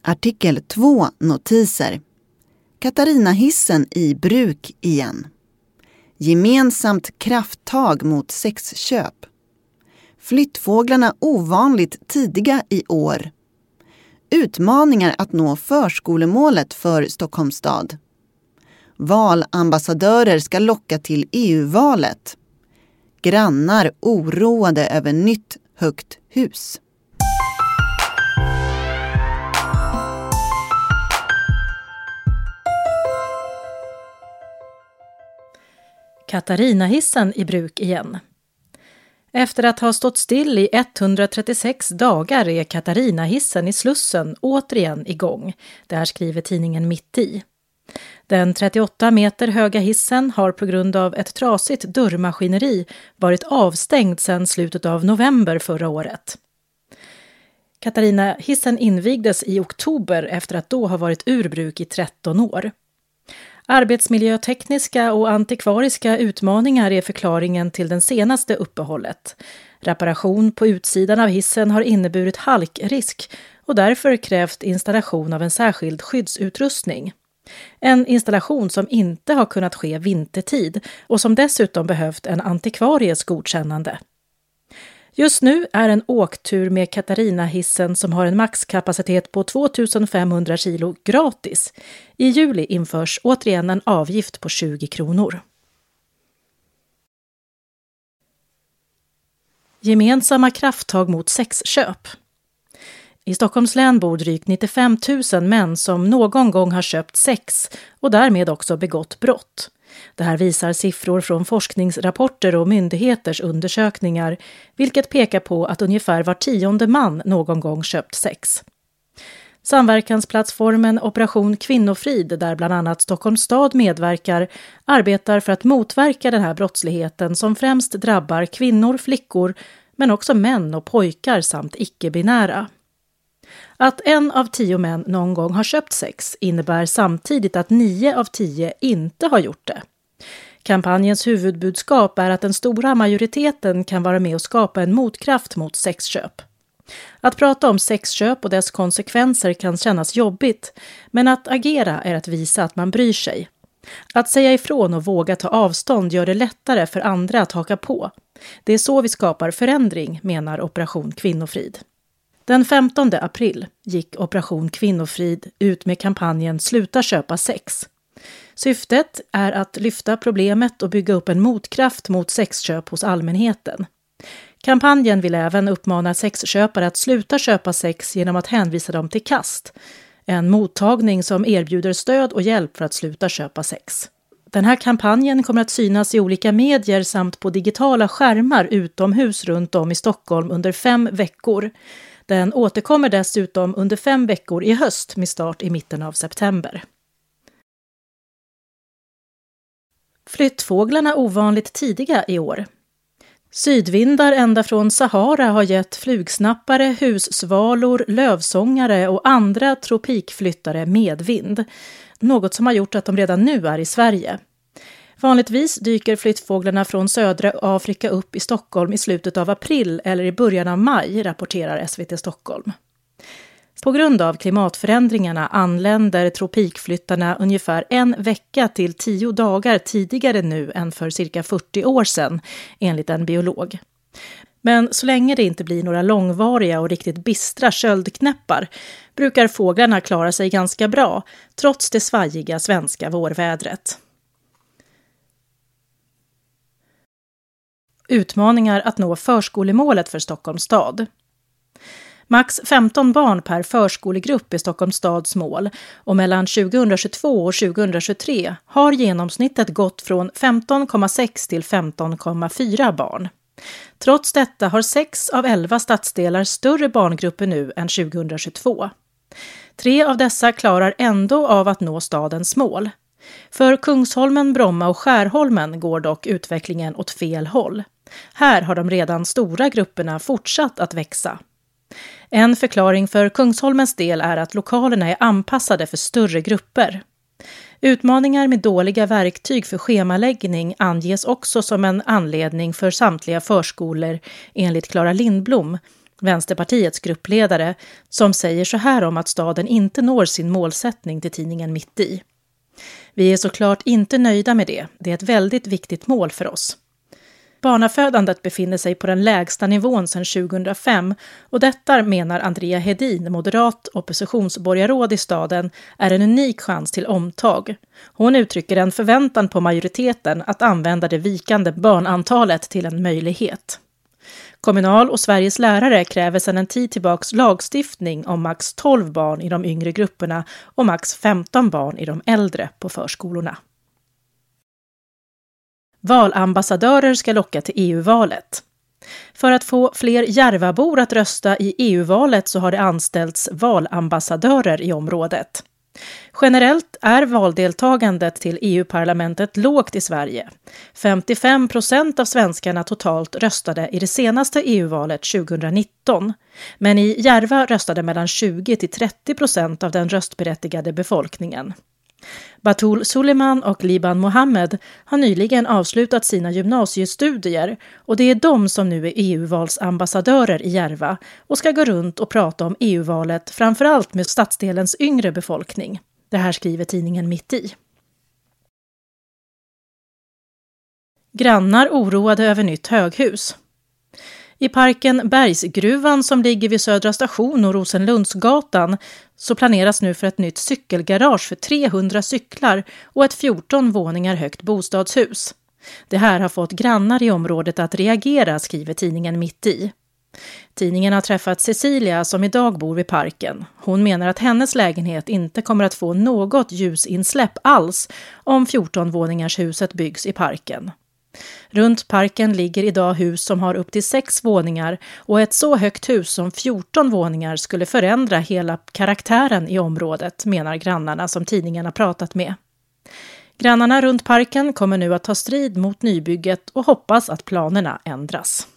Artikel 2 notiser. Katarinahissen i bruk igen. Gemensamt krafttag mot sexköp. Flyttfåglarna ovanligt tidiga i år. Utmaningar att nå förskolemålet för Stockholms stad. Valambassadörer ska locka till EU-valet. Grannar oroade över nytt högt hus. Katarinahissen i bruk igen. Efter att ha stått still i 136 dagar är Katarinahissen i Slussen återigen igång. Det här skriver tidningen Mitt i. Den 38 meter höga hissen har på grund av ett trasigt dörrmaskineri varit avstängd sedan slutet av november förra året. Katarinahissen invigdes i oktober efter att då ha varit ur bruk i 13 år. Arbetsmiljötekniska och antikvariska utmaningar är förklaringen till den senaste uppehållet. Reparation på utsidan av hissen har inneburit halkrisk och därför krävt installation av en särskild skyddsutrustning. En installation som inte har kunnat ske vintertid och som dessutom behövt en antikvaries godkännande. Just nu är en åktur med Katarinahissen som har en maxkapacitet på 2500 kilo gratis. I juli införs återigen en avgift på 20 kronor. Gemensamma krafttag mot sexköp. I Stockholms län bor drygt 95 000 män som någon gång har köpt sex och därmed också begått brott. Det här visar siffror från forskningsrapporter och myndigheters undersökningar, vilket pekar på att ungefär var 10:e man någon gång köpt sex. Samverkansplattformen Operation Kvinnofrid, där bland annat Stockholms stad medverkar, arbetar för att motverka den här brottsligheten som främst drabbar kvinnor, flickor, men också män och pojkar samt icke-binära. Att 1 av 10 män någon gång har köpt sex innebär samtidigt att 9 av 10 inte har gjort det. Kampanjens huvudbudskap är att den stora majoriteten kan vara med och skapa en motkraft mot sexköp. Att prata om sexköp och dess konsekvenser kan kännas jobbigt, men att agera är att visa att man bryr sig. Att säga ifrån och våga ta avstånd gör det lättare för andra att haka på. Det är så vi skapar förändring, menar Operation Kvinnofrid. Den 15 april gick Operation Kvinnofrid ut med kampanjen Sluta köpa sex. Syftet är att lyfta problemet och bygga upp en motkraft mot sexköp hos allmänheten. Kampanjen vill även uppmana sexköpare att sluta köpa sex genom att hänvisa dem till KAST, en mottagning som erbjuder stöd och hjälp för att sluta köpa sex. Den här kampanjen kommer att synas i olika medier samt på digitala skärmar utomhus runt om i Stockholm under 5 veckor. Den återkommer dessutom under 5 veckor i höst med start i mitten av september. Flyttfåglarna ovanligt tidiga i år. Sydvindar ända från Sahara har gett flugsnappare, hussvalor, lövsångare och andra tropikflyttare medvind. Något som har gjort att de redan nu är i Sverige. Vanligtvis dyker flyttfåglarna från södra Afrika upp i Stockholm i slutet av april eller i början av maj, rapporterar SVT Stockholm. På grund av klimatförändringarna anländer tropikflyttarna ungefär 1 vecka till 10 dagar tidigare nu än för cirka 40 år sedan, enligt en biolog. Men så länge det inte blir några långvariga och riktigt bistra köldknäppar brukar fåglarna klara sig ganska bra, trots det svajiga svenska vårvädret. Utmaningar att nå förskolemålet för Stockholms stad. Max 15 barn per förskolegrupp är Stockholms stads mål och mellan 2022 och 2023 har genomsnittet gått från 15,6 till 15,4 barn. Trots detta har 6 av 11 stadsdelar större barngrupper nu än 2022. 3 av dessa klarar ändå av att nå stadens mål. För Kungsholmen, Bromma och Skärholmen går dock utvecklingen åt fel håll. Här har de redan stora grupperna fortsatt att växa. En förklaring för Kungsholmens del är att lokalerna är anpassade för större grupper. Utmaningar med dåliga verktyg för schemaläggning anges också som en anledning för samtliga förskolor enligt Clara Lindblom, Vänsterpartiets gruppledare, som säger så här om att staden inte når sin målsättning till tidningen Mitt i. Vi är såklart inte nöjda med det. Det är ett väldigt viktigt mål för oss. Barnafödandet befinner sig på den lägsta nivån sedan 2005 och detta, menar Andrea Hedin, moderat oppositionsborgarråd i staden, är en unik chans till omtag. Hon uttrycker en förväntan på majoriteten att använda det vikande barnantalet till en möjlighet. Kommunal och Sveriges lärare kräver sedan en tid tillbaks lagstiftning om max 12 barn i de yngre grupperna och max 15 barn i de äldre på förskolorna. Valambassadörer ska locka till EU-valet. För att få fler Järvabor att rösta i EU-valet så har det anställts valambassadörer i området. Generellt är valdeltagandet till EU-parlamentet lågt i Sverige. 55% av svenskarna totalt röstade i det senaste EU-valet 2019. Men i Järva röstade mellan 20-30% av den röstberättigade befolkningen. Batul Suleiman och Liban Mohammed har nyligen avslutat sina gymnasiestudier och det är de som nu är EU-valsambassadörer i Järva och ska gå runt och prata om EU-valet framförallt med stadsdelens yngre befolkning. Det här skriver tidningen Mitt i. Grannar oroade över nytt höghus. I parken Bergsgruvan som ligger vid Södra station och Rosenlundsgatan så planeras nu för ett nytt cykelgarage för 300 cyklar och ett 14 våningar högt bostadshus. Det här har fått grannar i området att reagera, skriver tidningen Mitt i. Tidningen har träffat Cecilia som idag bor vid parken. Hon menar att hennes lägenhet inte kommer att få något ljusinsläpp alls om 14 våningars huset byggs i parken. Runt parken ligger idag hus som har upp till 6 våningar och ett så högt hus som 14 våningar skulle förändra hela karaktären i området, menar grannarna som tidningen har pratat med. Grannarna runt parken kommer nu att ta strid mot nybygget och hoppas att planerna ändras.